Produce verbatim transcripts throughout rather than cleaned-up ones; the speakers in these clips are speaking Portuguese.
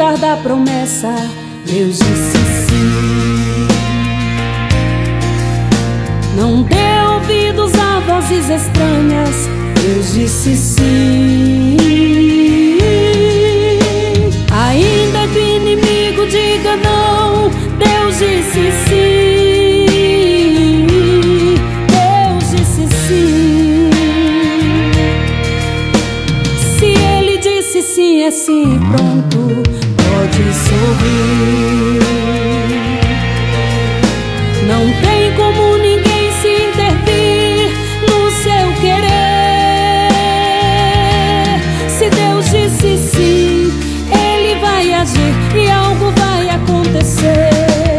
guarda a promessa, Deus disse sim. Não dê ouvidos a vozes estranhas, Deus disse sim. Ainda que o inimigo diga não, Deus disse sim. Deus disse sim. Se Ele disse sim, é sim, pronto, pode sorrir. Não tem como ninguém se intervir no seu querer. Se Deus disse sim, Ele vai agir e algo vai acontecer.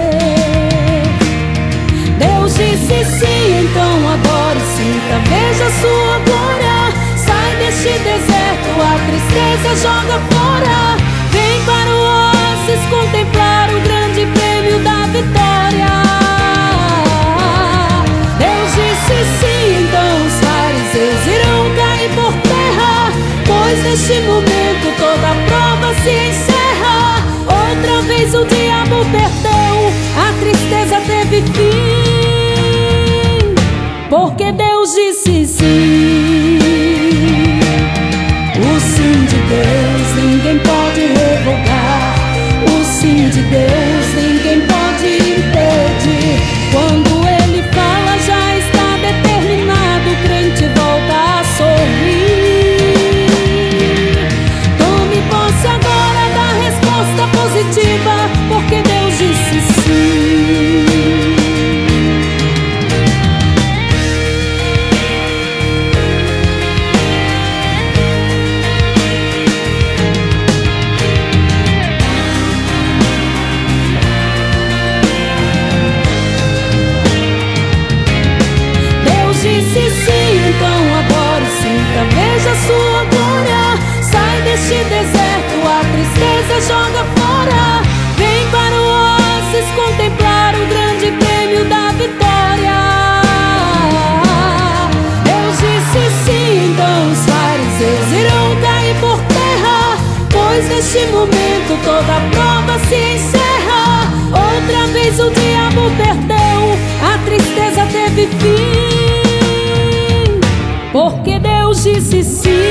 Deus disse sim, então adore, sinta, veja a sua glória. Sai deste deserto, a tristeza joga fora. Vem para o oásis contemplar o grande prêmio da vitória. Deus disse sim, então os fariseus irão cair por terra, pois neste momento toda prova se encerra. Outra vez o diabo perdeu, a tristeza teve fim, porque Deus disse sim. O sim de Deus ninguém pode revogar, o sim de Deus ninguém pode impedir. Quando Ele fala já está determinado, o crente volta a sorrir. Tome posse agora da resposta positiva, porque Deus disse sim. Disse sim, então adore, sinta, veja a sua glória. Sai deste deserto, a tristeza joga fora. Vem para o oásis contemplar o grande prêmio da vitória. Deus disse sim, então os fariseus irão cair por terra, pois neste momento toda prova se encerra. Outra vez o diabo perdeu, a tristeza teve fim, porque Deus disse sim.